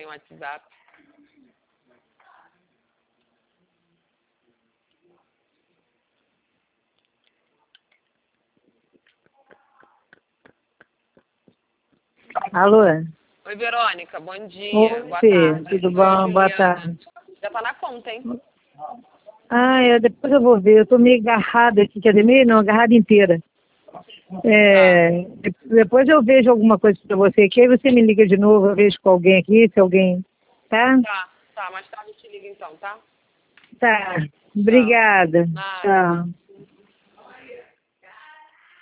tem WhatsApp. Alô? Oi, Verônica, bom dia. Oi, Boa Fê, tarde. tudo Oi, a bom? Boa Juliana. tarde. Já tá na conta, hein? Depois eu vou ver. Eu tô meio agarrada aqui, quer dizer, meio não, agarrada inteira. Depois eu vejo alguma coisa pra você aqui, aí você me liga de novo, eu vejo com alguém aqui, se alguém... Tá? Tá, mais tarde eu te ligo então, tá? Tá. Obrigada. Nada. Tchau.